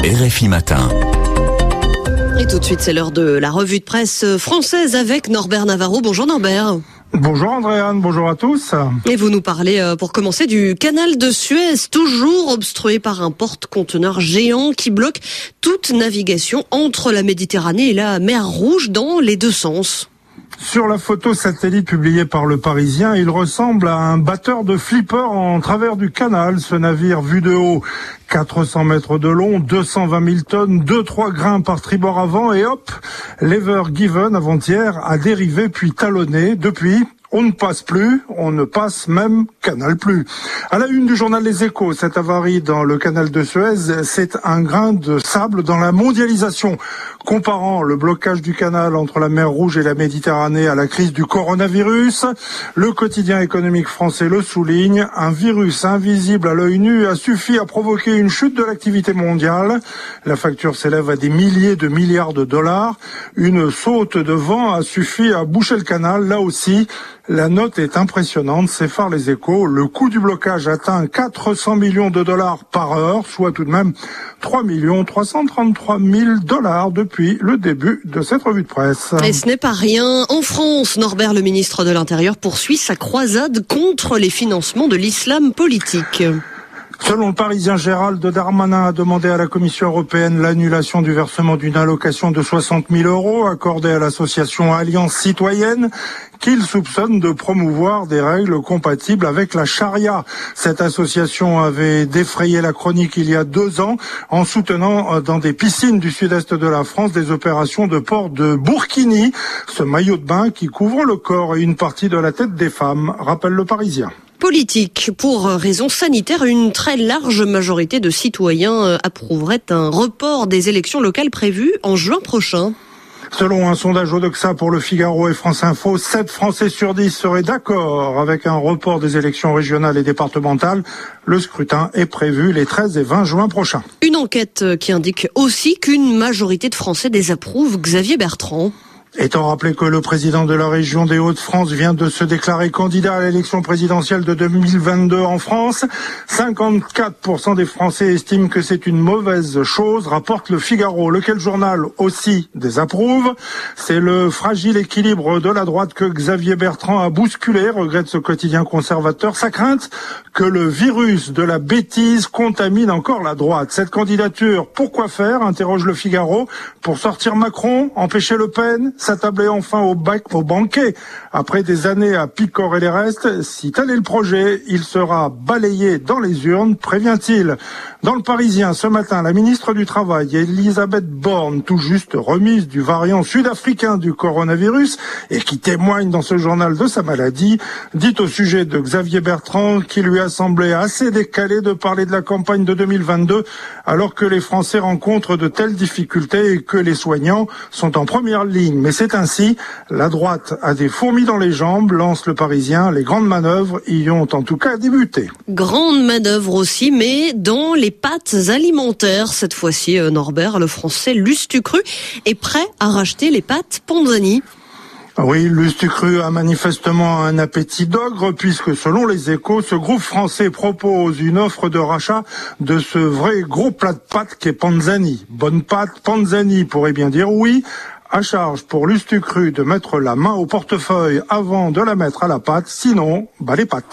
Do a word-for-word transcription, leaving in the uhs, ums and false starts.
R F I Matin. Et tout de suite, c'est l'heure de la revue de presse française avec Norbert Navarro. Bonjour Norbert. Bonjour Andréane, bonjour à tous. Et vous nous parlez, euh, pour commencer, du canal de Suez, toujours obstrué par un porte-conteneurs géant qui bloque toute navigation entre la Méditerranée et la mer Rouge dans les deux sens. Sur la photo satellite publiée par Le Parisien, il ressemble à un batteur de flipper en travers du canal. Ce navire vu de haut, quatre cents mètres de long, deux cent vingt mille tonnes, deux trois grains par tribord avant et hop, l'Ever Given avant-hier a dérivé puis talonné. Depuis, on ne passe plus, on ne passe même canal plus. À la une du journal Les Échos, cette avarie dans le canal de Suez, c'est un grain de sable dans la mondialisation. Comparant le blocage du canal entre la mer Rouge et la Méditerranée à la crise du coronavirus, le quotidien économique français le souligne, un virus invisible à l'œil nu a suffi à provoquer une chute de l'activité mondiale. La facture s'élève à des milliers de milliards de dollars. Une saute de vent a suffi à boucher le canal, là aussi. La note est impressionnante, s'effare Les Échos. Le coût du blocage atteint quatre cents millions de dollars par heure, soit tout de même trois millions trois cent trente-trois mille dollars depuis le début de cette revue de presse. Et ce n'est pas rien. En France, Norbert, le ministre de l'Intérieur, poursuit sa croisade contre les financements de l'islam politique. Selon le Parisien, Gérald Darmanin a demandé à la Commission européenne l'annulation du versement d'une allocation de soixante mille euros accordée à l'association Alliance Citoyenne, qu'il soupçonne de promouvoir des règles compatibles avec la charia. Cette association avait défrayé la chronique il y a deux ans en soutenant dans des piscines du sud-est de la France des opérations de port de burkini, ce maillot de bain qui couvre le corps et une partie de la tête des femmes, rappelle le Parisien. Politique. Pour raisons sanitaires, une très large majorité de citoyens approuverait un report des élections locales prévues en juin prochain. Selon un sondage Odoxa pour Le Figaro et France Info, sept Français sur dix seraient d'accord avec un report des élections régionales et départementales. Le scrutin est prévu les treize et vingt juin prochains. Une enquête qui indique aussi qu'une majorité de Français désapprouve Xavier Bertrand. Étant rappelé que le président de la région des Hauts-de-France vient de se déclarer candidat à l'élection présidentielle de deux mille vingt-deux en France, cinquante-quatre pour cent des Français estiment que c'est une mauvaise chose, rapporte Le Figaro, lequel journal aussi désapprouve. C'est le fragile équilibre de la droite que Xavier Bertrand a bousculé, regrette ce quotidien conservateur. Sa crainte que le virus de la bêtise contamine encore la droite. Cette candidature, pourquoi faire, interroge Le Figaro, pour sortir Macron, empêcher Le Pen, s'attabler enfin au, bac, au banquet. Après des années à picorer les restes, si tel est le projet, il sera balayé dans les urnes, prévient-il. Dans le Parisien, ce matin, la ministre du Travail, Elisabeth Borne, tout juste remise du variant sud-africain du coronavirus, et qui témoigne dans ce journal de sa maladie, dit au sujet de Xavier Bertrand qu'il lui a semblé assez décalé de parler de la campagne de deux mille vingt-deux, alors que les Français rencontrent de telles difficultés et que les soignants sont en première ligne. Mais c'est ainsi, la droite a des fourmis dans les jambes, lance le Parisien, les grandes manœuvres y ont en tout cas débuté. Grande manœuvre aussi, mais dans les pâtes alimentaires. Cette fois-ci, Norbert, le français Lustucru est prêt à racheter les pâtes Panzani. Oui, Lustucru a manifestement un appétit d'ogre puisque selon Les Échos, ce groupe français propose une offre de rachat de ce vrai gros plat de pâtes qu'est Panzani. Bonne pâte, Panzani pourrait bien dire oui. À charge pour Lustucru de mettre la main au portefeuille avant de la mettre à la pâte, sinon, bah les pâtes.